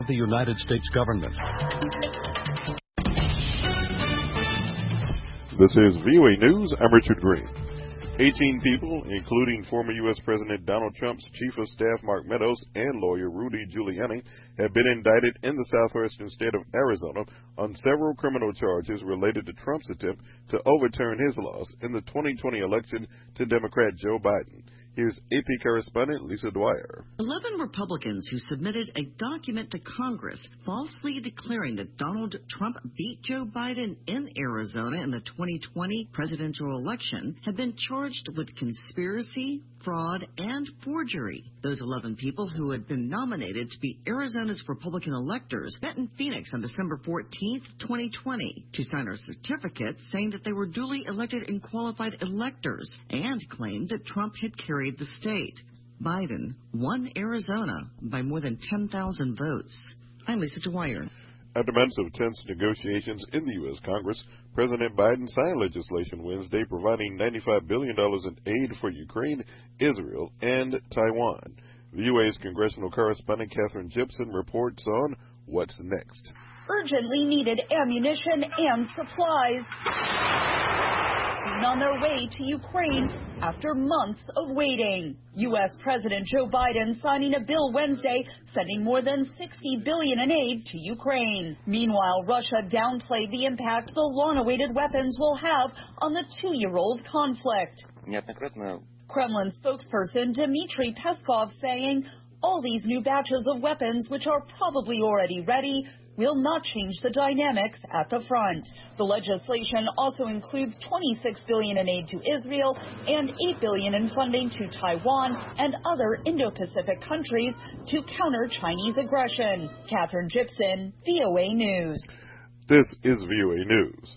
the United States government. This is VOA News. I'm Richard Green. 18 people, including former U.S. President Donald Trump's Chief of Staff Mark Meadows and lawyer Rudy Giuliani, have been indicted in the southwestern state of Arizona on several criminal charges related to Trump's attempt to overturn his loss in the 2020 election to Democrat Joe Biden. Here's AP correspondent Lisa Dwyer. 11 Republicans who submitted a document to Congress falsely declaring that Donald Trump beat Joe Biden in Arizona in the 2020 presidential election have been charged with conspiracy, fraud, and forgery. Those 11 people who had been nominated to be Arizona's Republican electors met in Phoenix on December 14th, 2020, to sign a certificate saying that they were duly elected and qualified electors and claimed that Trump had carried the state. Biden won Arizona by more than 10,000 votes. I'm Lisa Dwyer. After months of tense negotiations in the U.S. Congress, President Biden signed legislation Wednesday providing $95 billion in aid for Ukraine, Israel, and Taiwan. VOA's congressional correspondent Catherine Gibson reports on what's next. Urgently needed ammunition and supplies soon on their way to Ukraine after months of waiting. U.S. President Joe Biden signing a bill Wednesday sending more than $60 billion in aid to Ukraine. Meanwhile, Russia downplayed the impact the long-awaited weapons will have on the two-year-old conflict. Kremlin spokesperson Dmitry Peskov saying all these new batches of weapons, which are probably already ready, will not change the dynamics at the front. The legislation also includes $26 billion in aid to Israel and $8 billion in funding to Taiwan and other Indo-Pacific countries to counter Chinese aggression. Catherine Gibson, VOA News. This is VOA News.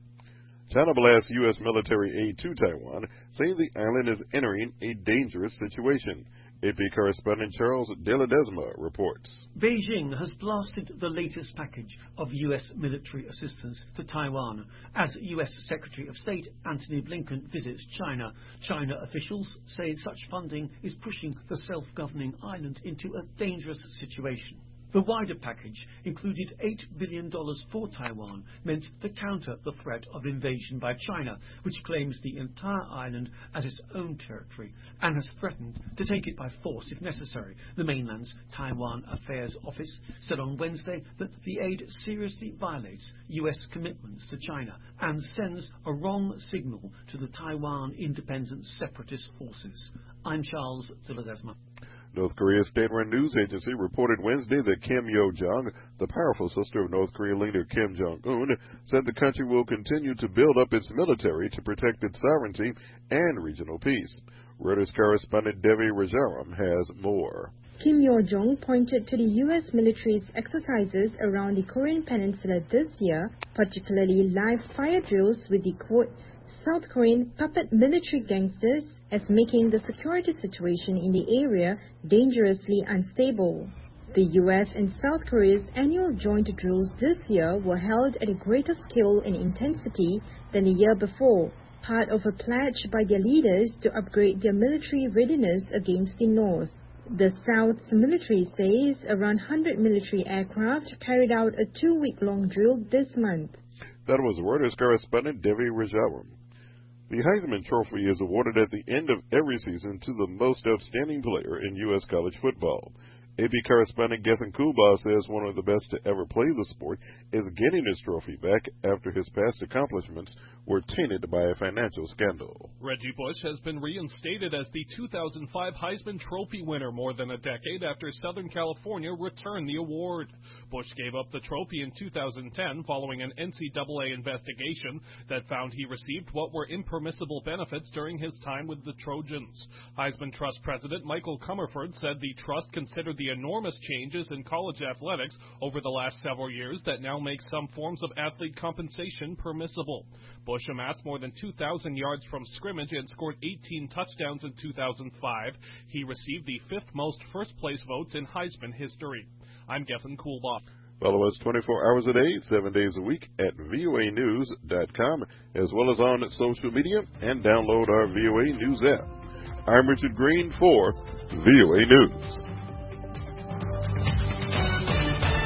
China blasts U.S. military aid to Taiwan, saying the island is entering a dangerous situation. AP correspondent Charles De Ledesma reports. Beijing has blasted the latest package of U.S. military assistance to Taiwan as U.S. Secretary of State Antony Blinken visits China. China officials say such funding is pushing the self-governing island into a dangerous situation. The wider package included $8 billion for Taiwan, meant to counter the threat of invasion by China, which claims the entire island as its own territory and has threatened to take it by force if necessary. The mainland's Taiwan Affairs Office said on Wednesday that the aid seriously violates U.S. commitments to China and sends a wrong signal to the Taiwan independent separatist forces. I'm Charles De Ledesma. North Korea's state-run news agency reported Wednesday that Kim Yo-jong, the powerful sister of North Korean leader Kim Jong-un, said the country will continue to build up its military to protect its sovereignty and regional peace. Reuters correspondent Devi Rajaram has more. Kim Yo-jong pointed to the U.S. military's exercises around the Korean peninsula this year, particularly live fire drills with the, quote, South Korean puppet military gangsters, as making the security situation in the area dangerously unstable. The U.S. and South Korea's annual joint drills this year were held at a greater scale and intensity than the year before, part of a pledge by their leaders to upgrade their military readiness against the North. The South's military says around 100 military aircraft carried out a 2-week-long drill this month. That was Reuters correspondent Devi Rajaram. The Heisman Trophy is awarded at the end of every season to the most outstanding player in U.S. college football. AP correspondent Gethin Kulba says one of the best to ever play the sport is getting his trophy back after his past accomplishments were tainted by a financial scandal. Reggie Bush has been reinstated as the 2005 Heisman Trophy winner more than a decade after Southern California returned the award. Bush gave up the trophy in 2010 following an NCAA investigation that found he received what were impermissible benefits during his time with the Trojans. Heisman Trust President Michael Comerford said the trust considered the enormous changes in college athletics over the last several years that now make some forms of athlete compensation permissible. Bush amassed more than 2,000 yards from scrimmage and scored 18 touchdowns in 2005. He received the 5th most first-place votes in Heisman history. I'm Gethin Kulba. Follow us 24 hours a day, 7 days a week at voanews.com, as well as on social media, and download our VOA News app. I'm Richard Green for VOA News.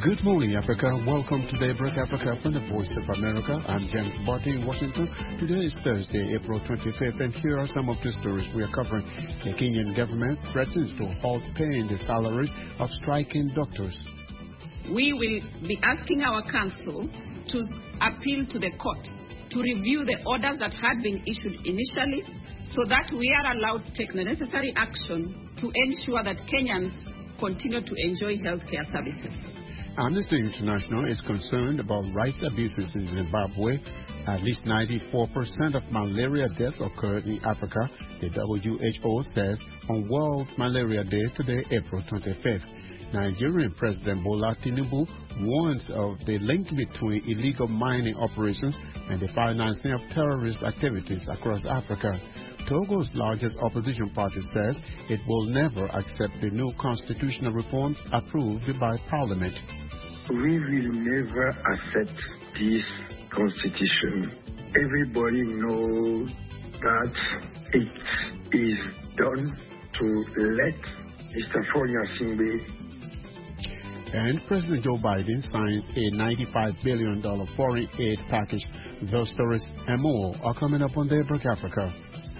Good morning, Africa. Welcome to Daybreak Africa from the Voice of America. I'm James Barty in Washington. Today is Thursday, April 25th, and here are some of the stories we are covering. The Kenyan government threatens to halt paying the salaries of striking doctors. We will be asking our council to appeal to the court to review the orders that had been issued initially so that we are allowed to take the necessary action to ensure that Kenyans continue to enjoy healthcare services. Amnesty International is concerned about rights abuses in Zimbabwe. At least 94% of malaria deaths occur in Africa, the WHO says on World Malaria Day today, April 25th. Nigerian President Bola Tinubu warns of the link between illegal mining operations and the financing of terrorist activities across Africa. Togo's largest opposition party says it will never accept the new constitutional reforms approved by Parliament. We will never accept this constitution. Everybody knows that it is done to let Mr. Fonya Singbe. And President Joe Biden signs a $95 billion foreign aid package. Those stories and more are coming up on Daybreak Africa.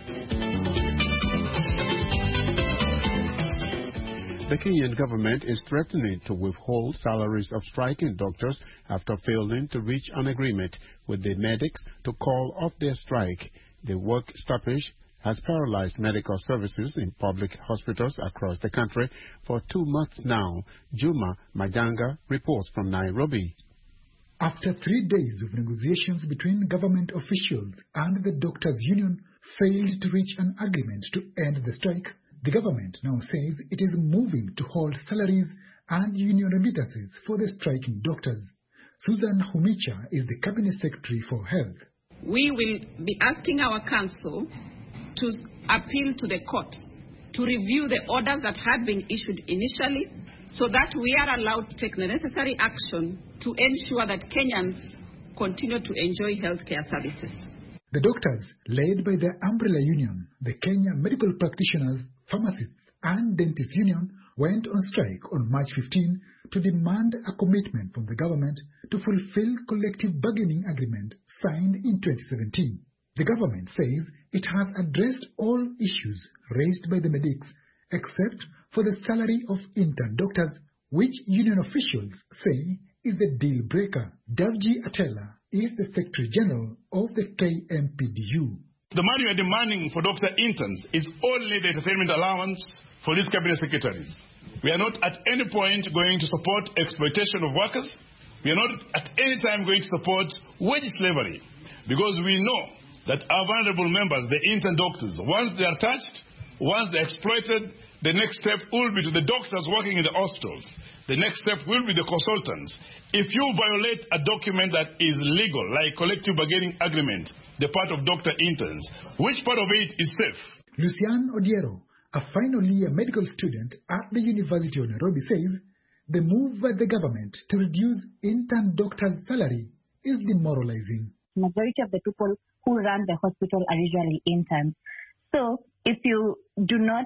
The Kenyan government is threatening to withhold salaries of striking doctors after failing to reach an agreement with the medics to call off their strike. The work stoppage has paralyzed medical services in public hospitals across the country for 2 months now. Juma Majanga reports from Nairobi. After 3 days of negotiations between government officials and the doctors' union failed to reach an agreement to end the strike, the government now says it is moving to hold salaries and union remittances for the striking doctors. Susan Humicha is the Cabinet Secretary for Health. We will be asking our council to appeal to the court to review the orders that had been issued initially so that we are allowed to take the necessary action to ensure that Kenyans continue to enjoy healthcare services. The doctors, led by the umbrella union, the Kenya Medical Practitioners, Pharmacists and Dentists Union, went on strike on March 15 to demand a commitment from the government to fulfill collective bargaining agreement signed in 2017. The government says it has addressed all issues raised by the medics except for the salary of intern doctors, which union officials say is the deal breaker. Davji Atela is the Secretary General of the KMPDU. The money we are demanding for doctor interns is only the entertainment allowance for these cabinet secretaries. We are not at any point going to support exploitation of workers. We are not at any time going to support wage slavery, because we know that our vulnerable members, the intern doctors, once they are touched, once they are exploited, the next step will be to the doctors working in the hospitals. The next step will be the consultants. If you violate a document that is legal, like collective bargaining agreement, the part of doctor interns, which part of it is safe? Lucian Odiero, a final year medical student at the University of Nairobi, says the move by the government to reduce intern doctors' salary is demoralizing. Majority of the people who run the hospital are usually interns. So if you do not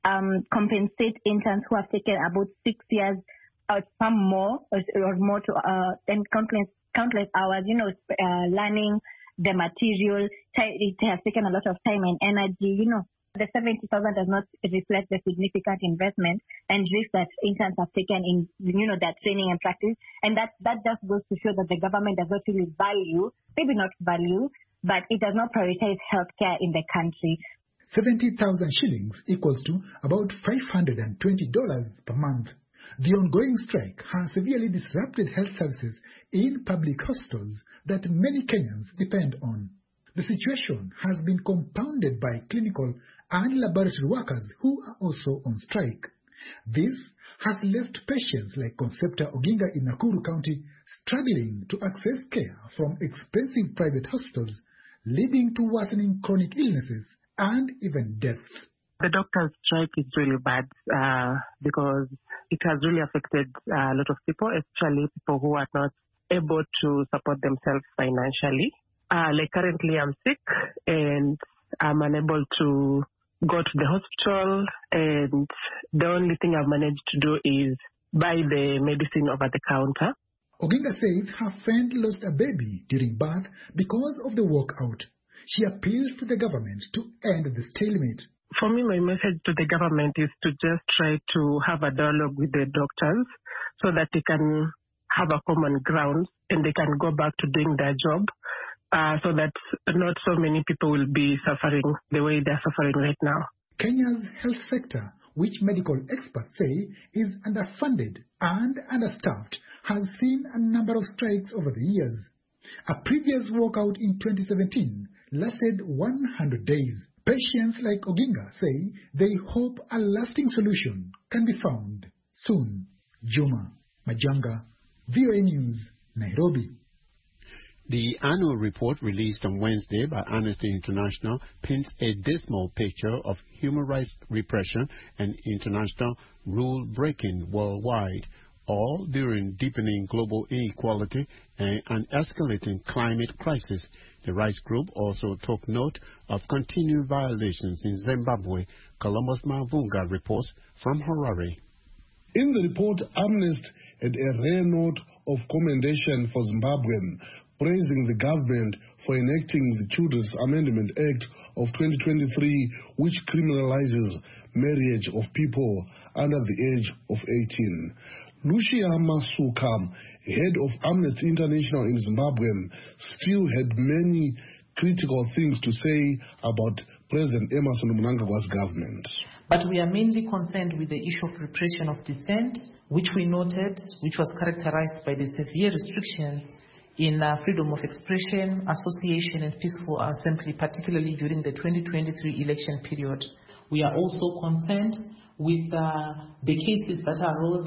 compensate interns who have taken about 6 years or some more or more to and countless hours, learning the material, it has taken a lot of time and energy, The 70,000 does not reflect the significant investment and risk that interns have taken in, their training and practice. And that just goes to show that the government does not really value, maybe not value, but it does not prioritize healthcare in the country. 70,000 shillings equals to about $520 per month. The ongoing strike has severely disrupted health services in public hospitals that many Kenyans depend on. The situation has been compounded by clinical and laboratory workers who are also on strike. This has left patients like Concepta Oginga in Nakuru County struggling to access care from expensive private hospitals, leading to worsening chronic illnesses and even deaths. The doctors' strike is really bad because it has really affected a lot of people, especially people who are not able to support themselves financially. Like currently I'm sick and I'm unable to go to the hospital, and the only thing I've managed to do is buy the medicine over the counter. Oginga says her friend lost a baby during birth because of the walkout. She appeals to the government to end the stalemate. For me, my message to the government is to just try to have a dialogue with the doctors so that they can have a common ground and they can go back to doing their job so that not so many people will be suffering the way they're suffering right now. Kenya's health sector, which medical experts say is underfunded and understaffed, has seen a number of strikes over the years. A previous walkout in 2017 lasted 100 days. Patients like Oginga say they hope a lasting solution can be found soon. Juma Majanga, VOA News, Nairobi. The annual report released on Wednesday by Amnesty International paints a dismal picture of human rights repression and international rule-breaking worldwide, all during deepening global inequality and an escalating climate crisis. The rights group also took note of continued violations in Zimbabwe. Columbus Mavunga reports from Harare. In the report, Amnesty had a rare note of commendation for Zimbabwe, praising the government for enacting the Children's Amendment Act of 2023, which criminalizes marriage of people under the age of 18. Lucia Masuka, head of Amnesty International in Zimbabwe, still had many critical things to say about President Emmerson Mnangagwa's government. But we are mainly concerned with the issue of repression of dissent, which we noted, which was characterized by the severe restrictions in freedom of expression, association, and peaceful assembly, particularly during the 2023 election period. We are also concerned with the cases that arose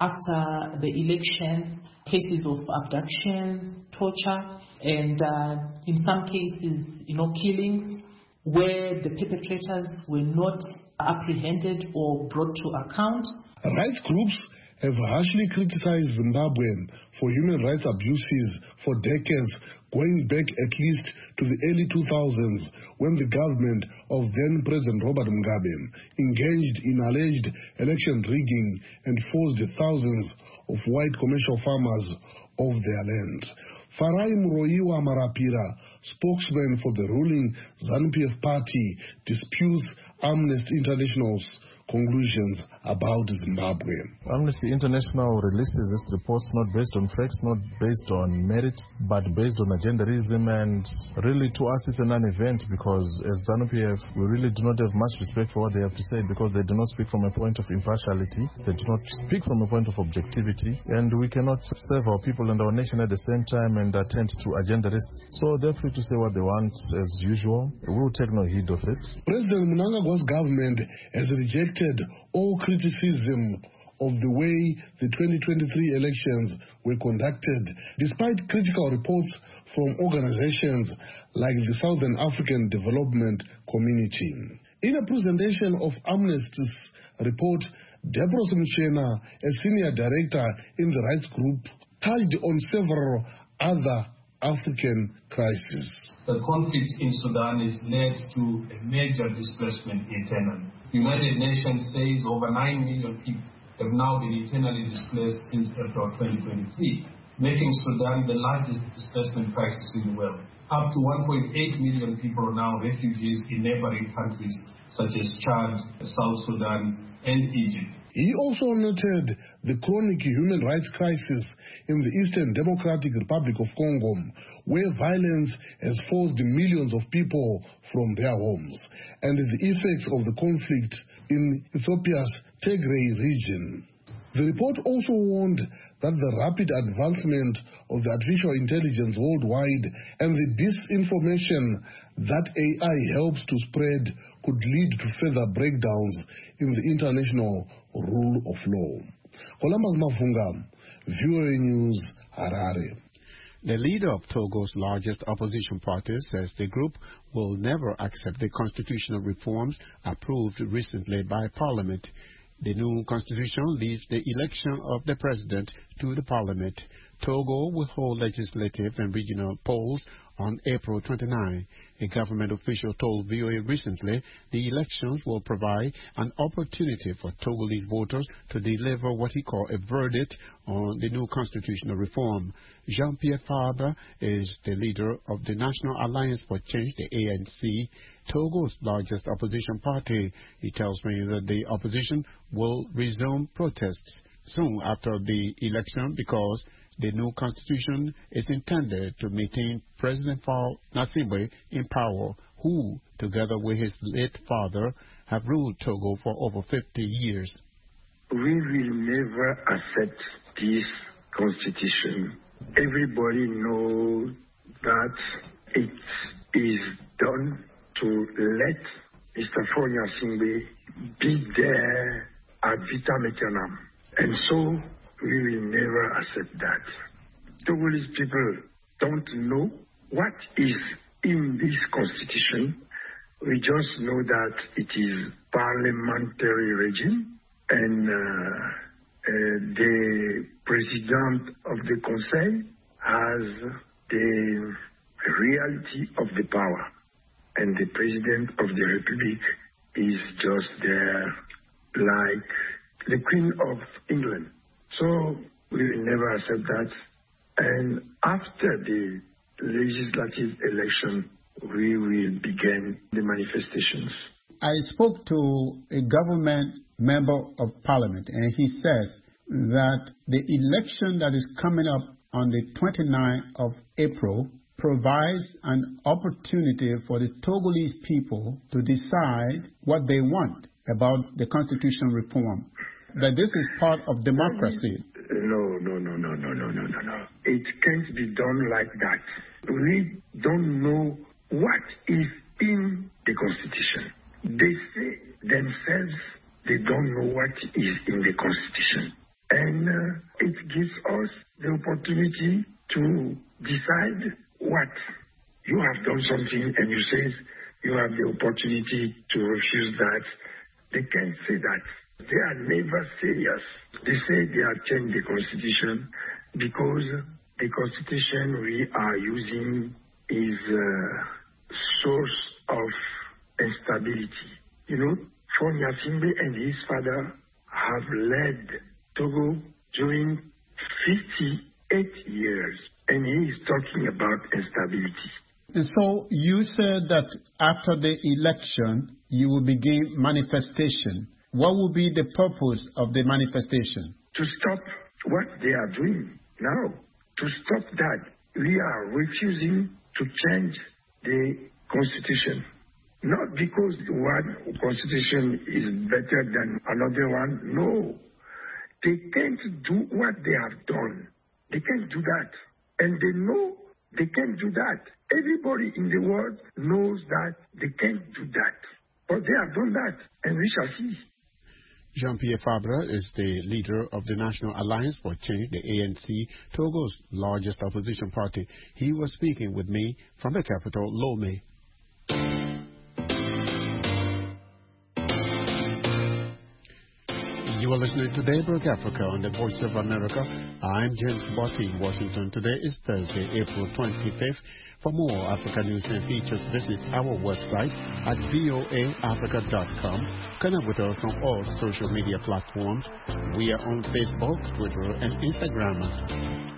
after the elections, cases of abductions, torture, and in some cases, killings, where the perpetrators were not apprehended or brought to account. Rights groups have harshly criticized Zimbabwe for human rights abuses for decades, going back at least to the early 2000s, when the government of then-President Robert Mugabe engaged in alleged election rigging and forced thousands of white commercial farmers off their land. Farai Muroiwa Marapira, spokesman for the ruling ZANU-PF party, disputes Amnesty International's conclusions about Zimbabwe. Amnesty International releases its reports not based on facts, not based on merit, but based on agendarism, and really to us it's a non-event because as ZANU-PF we really do not have much respect for what they have to say because they do not speak from a point of impartiality, they do not speak from a point of objectivity, and we cannot serve our people and our nation at the same time and attend to agendarists. So they're free to say what they want as usual. We will take no heed of it. President Mnangagwa's government has rejected all criticism of the way the 2023 elections were conducted, despite critical reports from organizations like the Southern African Development Community. In a presentation of Amnesty's report, Deborah Mchena, a senior director in the rights group, touched on several other African crises. The conflict in Sudan has led to a major displacement internally. The United Nations says over 9 million people have now been internally displaced since April 2023, making Sudan the largest displacement crisis in the world. Up to 1.8 million people are now refugees in neighboring countries such as Chad, South Sudan, and Egypt. He also noted the chronic human rights crisis in the Eastern Democratic Republic of Congo, where violence has forced millions of people from their homes, and the effects of the conflict in Ethiopia's Tigray region. The report also warned that the rapid advancement of the artificial intelligence worldwide and the disinformation that AI helps to spread could lead to further breakdowns in the international rule of law. Columbus Mavunga, VOA News, Harare. The leader of Togo's largest opposition party says the group will never accept the constitutional reforms approved recently by Parliament. The new constitution leaves the election of the president to the Parliament. Togo will hold legislative and regional polls on April 29. A government official told VOA recently the elections will provide an opportunity for Togolese voters to deliver what he called a verdict on the new constitutional reform. Jean-Pierre Fabre is the leader of the National Alliance for Change, the ANC, Togo's largest opposition party. He tells me that the opposition will resume protests soon after the election because the new constitution is intended to maintain President Faure Gnassingbé in power, who, together with his late father, have ruled Togo for over 50 years. We will never accept this constitution. Everybody knows that it is done to let Mr. Faure Gnassingbé be there ad vitam aeternam. And so we will never accept that. Togolese people don't know what is in this constitution. We just know that it is parliamentary regime, and the president of the Conseil has the reality of the power, and the president of the Republic is just there like the Queen of England. So we will never accept that. And after the legislative election, we will begin the manifestations. I spoke to a government member of parliament, and he says that the election that is coming up on the 29th of April provides an opportunity for the Togolese people to decide what they want about the constitutional reform. That this is part of democracy. No. It can't be done like that. We don't know what is in the Constitution. They say themselves they don't know what is in the Constitution. And it gives us the opportunity to decide what. You have done something and you say you have the opportunity to refuse that. They can't say that. They are never serious. They say they have changed the Constitution because the Constitution we are using is a source of instability. You know, Faure Gnassingbé and his father have led Togo during 58 years, and he is talking about instability. And so you said that after the election, you will begin manifestation. What will be the purpose of the manifestation? To stop what they are doing now. To stop that. We are refusing to change the Constitution. Not because one Constitution is better than another one. No. They can't do what they have done. They can't do that. And they know they can't do that. Everybody in the world knows that they can't do that. But they have done that, and we shall see. Jean-Pierre Fabre is the leader of the National Alliance for Change, the ANC, Togo's largest opposition party. He was speaking with me from the capital, Lomé. You are listening to Daybreak Africa on the Voice of America. I'm James Botti in Washington. Today is Thursday, April 25th. For more Africa news and features, visit our website at voaafrica.com. Connect with us on all social media platforms. We are on Facebook, Twitter, and Instagram.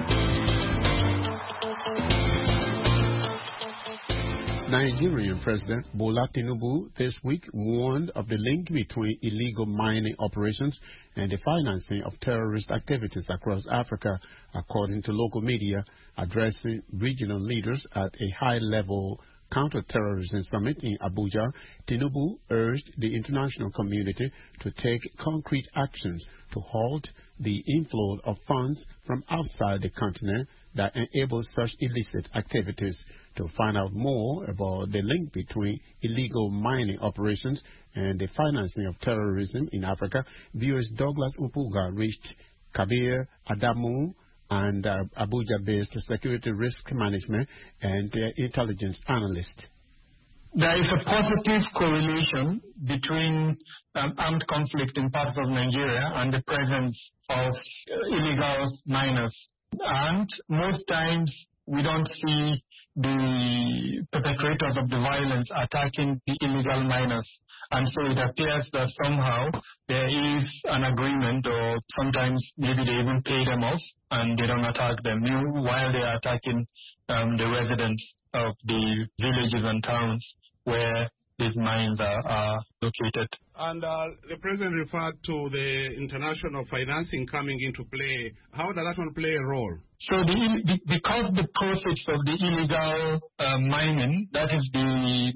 Nigerian President Bola Tinubu this week warned of the link between illegal mining operations and the financing of terrorist activities across Africa, according to local media. Addressing regional leaders at a high-level counter-terrorism summit in Abuja, Tinubu urged the international community to take concrete actions to halt the inflow of funds from outside the continent that enable such illicit activities. To find out more about the link between illegal mining operations and the financing of terrorism in Africa, viewers Douglas Umpuga reached Kabir Adamu and Abuja-based security risk management and intelligence analyst. There is a positive correlation between armed conflict in parts of Nigeria and the presence of illegal miners And most times we don't see the perpetrators of the violence attacking the illegal miners. And so it appears that somehow there is an agreement, or sometimes maybe they even pay them off and they don't attack them while they are attacking the residents of the villages and towns where these mines are located. And the President referred to the international financing coming into play. How does that one play a role? So because the profits of the illegal mining, that is in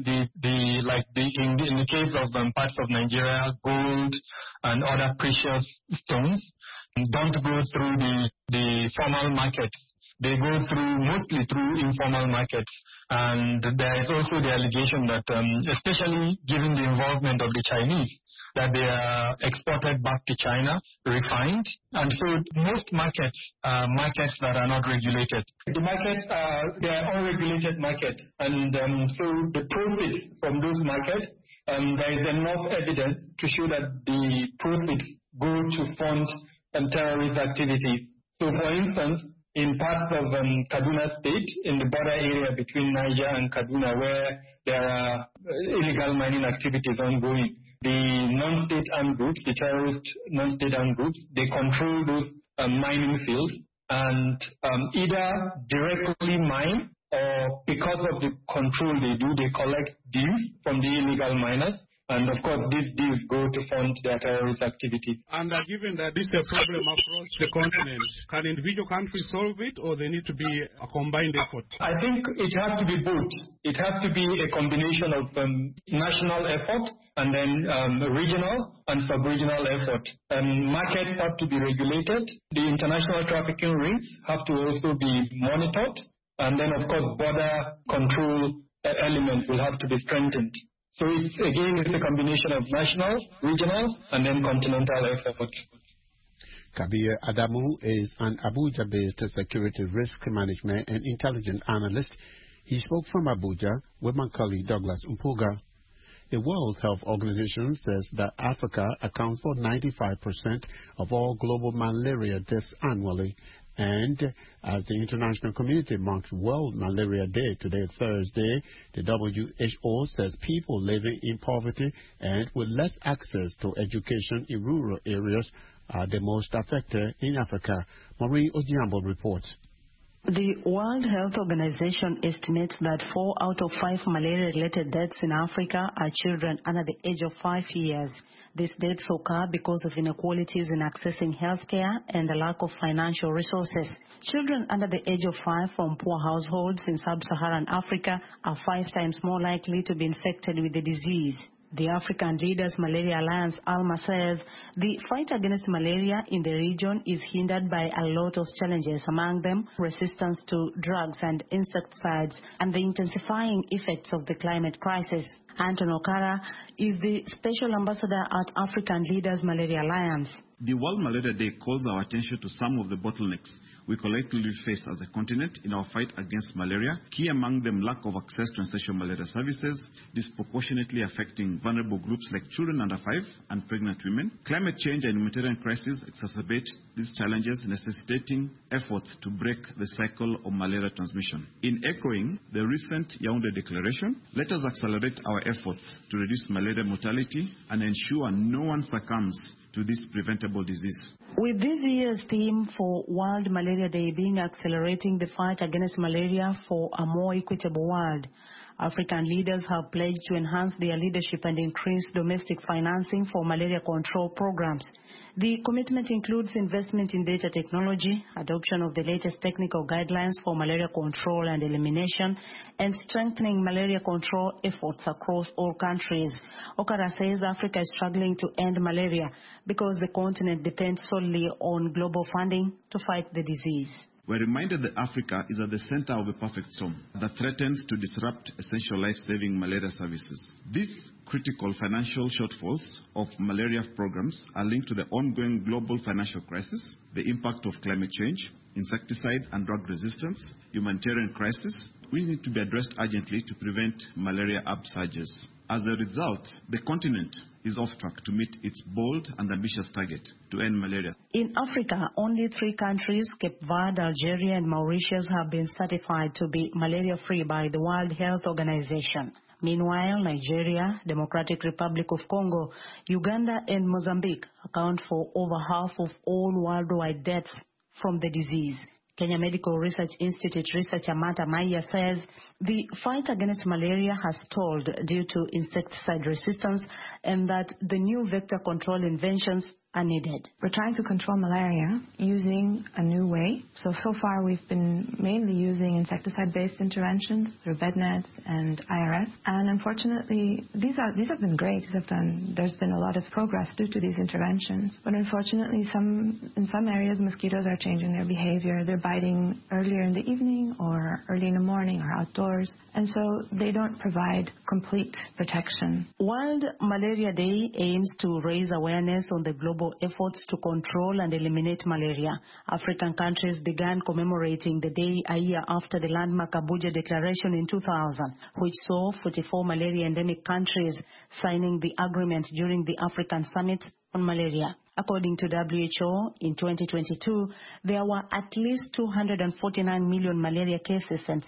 the case of parts of Nigeria, gold and other precious stones, don't go through the formal markets. They go mostly through informal markets. And there is also the allegation that, especially given the involvement of the Chinese, that they are exported back to China, refined. And so most markets are markets that are not regulated. The markets they are unregulated markets. And so the profits from those markets, there is enough evidence to show that the profits go to fund terrorist activities. So for instance, in parts of Kaduna State, in the border area between Niger and Kaduna, where there are illegal mining activities ongoing, the non-state armed groups, the terrorist non-state armed groups, they control those mining fields and either directly mine or because of the control they do, they collect dues from the illegal miners. And of course, these dues go to fund their terrorist activities. And given that this is a problem across the continent, can individual countries solve it, or they need to be a combined effort? I think it has to be both. It has to be a combination of national effort and then regional and sub-regional effort. Markets have to be regulated. The international trafficking rings have to also be monitored. And then, of course, border control elements will have to be strengthened. So it's a combination of national, regional, and then continental effort. Kabir Adamu is an Abuja-based security risk management and intelligence analyst. He spoke from Abuja with my colleague Douglas Mpuga. The World Health Organization says that Africa accounts for 95% of all global malaria deaths annually. And as the international community marks World Malaria Day today, Thursday, the WHO says people living in poverty and with less access to education in rural areas are the most affected in Africa. Maureen Ojiambo reports. The World Health Organization estimates that 4 out of 5 malaria-related deaths in Africa are children under the age of 5 years. These deaths occur because of inequalities in accessing health care and the lack of financial resources. Children under the age of 5 from poor households in sub-Saharan Africa are 5 times more likely to be infected with the disease. The African Leaders Malaria Alliance, ALMA, says the fight against malaria in the region is hindered by a lot of challenges, among them resistance to drugs and insecticides and the intensifying effects of the climate crisis. Anton Okara is the Special Ambassador at African Leaders Malaria Alliance. The World Malaria Day calls our attention to some of the bottlenecks we collectively face as a continent in our fight against malaria, key among them lack of access to essential malaria services, disproportionately affecting vulnerable groups like children under 5 and pregnant women. Climate change and humanitarian crises exacerbate these challenges, necessitating efforts to break the cycle of malaria transmission. In echoing the recent Yaoundé Declaration, let us accelerate our efforts to reduce malaria mortality and ensure no one succumbs to this preventable disease. With this year's theme for World Malaria Day being accelerating the fight against malaria for a more equitable world, African leaders have pledged to enhance their leadership and increase domestic financing for malaria control programs. The commitment includes investment in data technology, adoption of the latest technical guidelines for malaria control and elimination, and strengthening malaria control efforts across all countries. Okara says Africa is struggling to end malaria because the continent depends solely on global funding to fight the disease. We're reminded that Africa is at the center of a perfect storm that threatens to disrupt essential life-saving malaria services. These critical financial shortfalls of malaria programs are linked to the ongoing global financial crisis, the impact of climate change, insecticide and drug resistance, humanitarian crisis, which need to be addressed urgently to prevent malaria upsurges. As a result, the continent is off track to meet its bold and ambitious target to end malaria. In Africa, only 3 countries, Cape Verde, Algeria, and Mauritius, have been certified to be malaria-free by the World Health Organization. Meanwhile, Nigeria, Democratic Republic of Congo, Uganda, and Mozambique account for over half of all worldwide deaths from the disease. Kenya Medical Research Institute researcher Martha Maya says the fight against malaria has stalled due to insecticide resistance and that the new vector control inventions are needed. We're trying to control malaria using a new way. So far we've been mainly using insecticide-based interventions through bed nets and IRS. And unfortunately, these have been great. There's been a lot of progress due to these interventions. But unfortunately, in some areas, mosquitoes are changing their behavior. They're biting earlier in the evening or early in the morning or outdoors. And so they don't provide complete protection. World Malaria Day aims to raise awareness on the global efforts to control and eliminate malaria. African countries began commemorating the day a year after the landmark Abuja Declaration in 2000, which saw 44 malaria-endemic countries signing the agreement during the African Summit on Malaria. According to WHO, in 2022, there were at least 249 million malaria cases and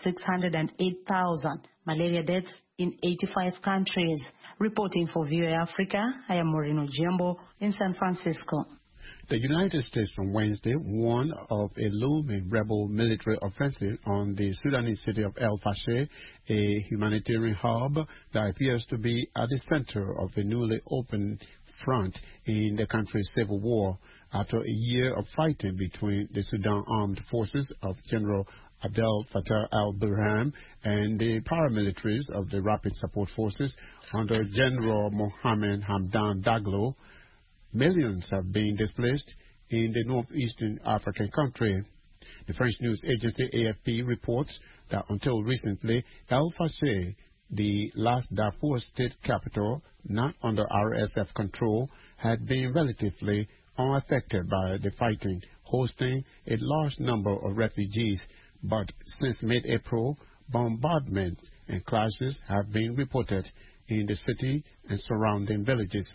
608,000 malaria deaths in 85 countries. Reporting for VOA Africa, I am Moreno Jembo in San Francisco. The United States on Wednesday warned of a looming rebel military offensive on the Sudanese city of El Fasher, a humanitarian hub that appears to be at the center of a newly opened front in the country's civil war after a year of fighting between the Sudan Armed Forces of General Abdel Fattah al-Burhan and the paramilitaries of the Rapid Support Forces under General Mohamed Hamdan Daglo. Millions have been displaced in the northeastern African country. The French news agency AFP reports that until recently, El Fasher, the last Darfur state capital not under RSF control, had been relatively unaffected by the fighting, hosting a large number of refugees. But since mid-April, bombardments and clashes have been reported in the city and surrounding villages.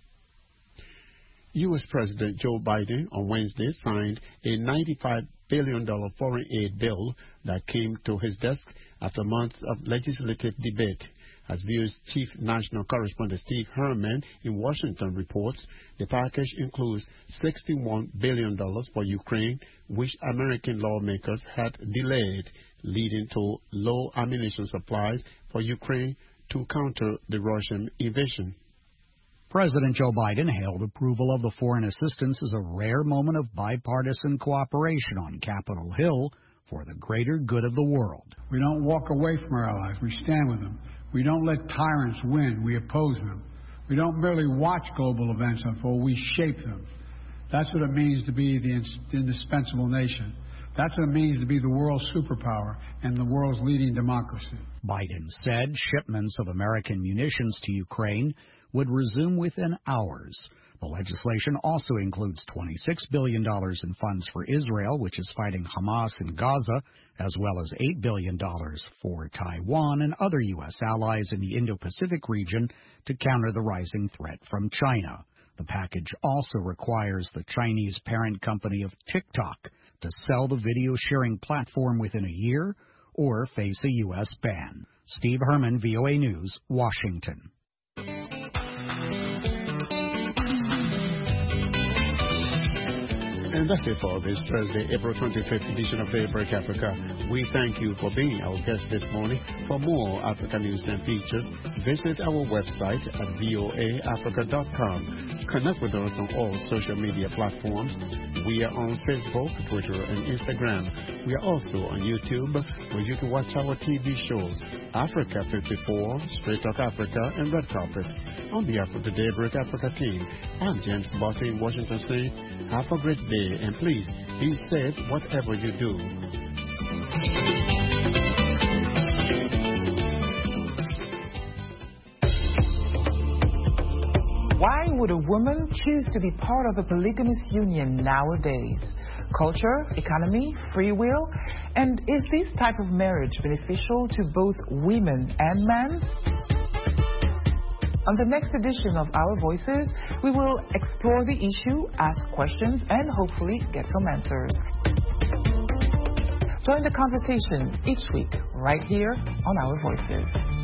U.S. President Joe Biden on Wednesday signed a $95 billion foreign aid bill that came to his desk after months of legislative debate. As VOA's chief national correspondent Steve Herman in Washington reports, the package includes $61 billion for Ukraine, which American lawmakers had delayed, leading to low ammunition supplies for Ukraine to counter the Russian invasion. President Joe Biden hailed approval of the foreign assistance as a rare moment of bipartisan cooperation on Capitol Hill for the greater good of the world. We don't walk away from our allies. We stand with them. We don't let tyrants win. We oppose them. We don't merely watch global events unfold. We shape them. That's what it means to be the indispensable nation. That's what it means to be the world's superpower and the world's leading democracy. Biden said shipments of American munitions to Ukraine would resume within hours. The legislation also includes $26 billion in funds for Israel, which is fighting Hamas in Gaza, as well as $8 billion for Taiwan and other U.S. allies in the Indo-Pacific region to counter the rising threat from China. The package also requires the Chinese parent company of TikTok to sell the video sharing platform within a year or face a U.S. ban. Steve Herman, VOA News, Washington. And that's it for this Thursday, April 25th edition of Daybreak Africa. We thank you for being our guest this morning. For more Africa news and features, visit our website at voaafrica.com. Connect with us on all social media platforms. We are on Facebook, Twitter, and Instagram. We are also on YouTube, where you can watch our TV shows, Africa 54, Straight Talk Africa, and Red Carpet. On behalf of the Daybreak Africa team, I'm James Barty in Washington saying, have a great day, and please be safe whatever you do. Why would a woman choose to be part of a polygamous union nowadays? Culture, economy, free will? And is this type of marriage beneficial to both women and men? On the next edition of Our Voices, we will explore the issue, ask questions, and hopefully get some answers. Join the conversation each week right here on Our Voices.